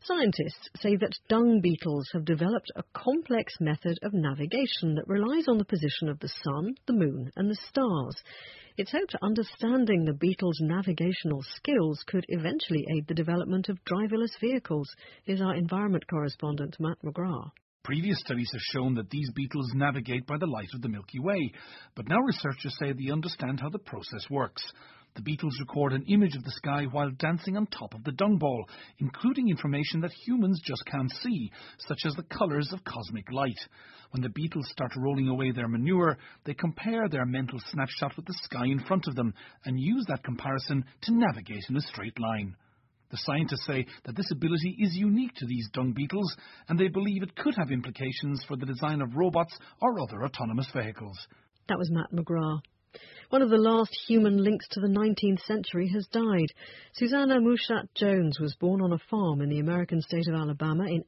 Scientists say that dung beetles have developed a complex method of navigation that relies on the position of the sun, the moon and the stars. It's hoped understanding the beetles' navigational skills could eventually aid the development of driverless vehicles. Here's our environment correspondent, Matt McGrath. Previous studies have shown that these beetles navigate by the light of the Milky Way, but now researchers say they understand how the process works. The beetles record an image of the sky while dancing on top of the dung ball, including information that humans just can't see, such as the colours of cosmic light. When the beetles start rolling away their manure, they compare their mental snapshot with the sky in front of them and use that comparison to navigate in a straight line. The scientists say that this ability is unique to these dung beetles, and they believe it could have implications for the design of robots or other autonomous vehicles. That was Matt McGrath. One of the last human links to the 19th century has died. Susanna Mushat Jones was born on a farm in the American state of Alabama in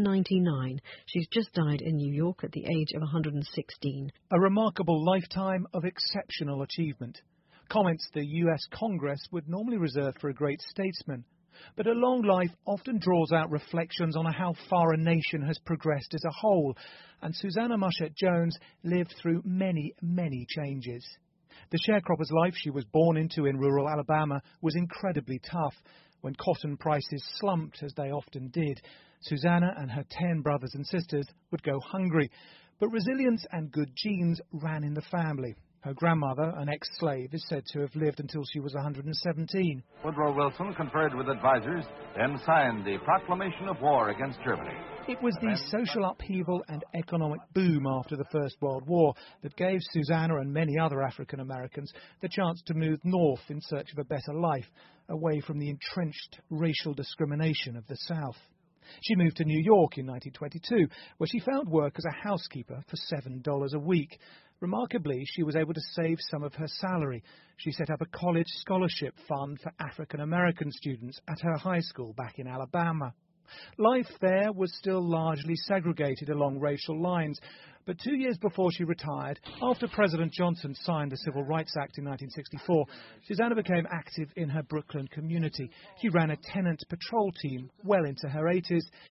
1899. She's just died in New York at the age of 116. A remarkable lifetime of exceptional achievement. Comments the US Congress would normally reserve for a great statesman. But a long life often draws out reflections on how far a nation has progressed as a whole, and Susanna Mushat Jones lived through many, many changes. The sharecropper's life she was born into in rural Alabama was incredibly tough. When cotton prices slumped, as they often did, Susanna and her 10 brothers and sisters would go hungry. But resilience and good genes ran in the family. Her grandmother, an ex-slave, is said to have lived until she was 117. Woodrow Wilson conferred with advisors, then signed the Proclamation of War against Germany. It was the social upheaval and economic boom after the First World War that gave Susanna and many other African Americans the chance to move north in search of a better life, away from the entrenched racial discrimination of the South. She moved to New York in 1922, where she found work as a housekeeper for $7 a week. Remarkably, she was able to save some of her salary. She set up a college scholarship fund for African American students at her high school back in Alabama. Life there was still largely segregated along racial lines, but 2 years before she retired, after President Johnson signed the Civil Rights Act in 1964, Susanna became active in her Brooklyn community. She ran a tenant patrol team well into her 80s.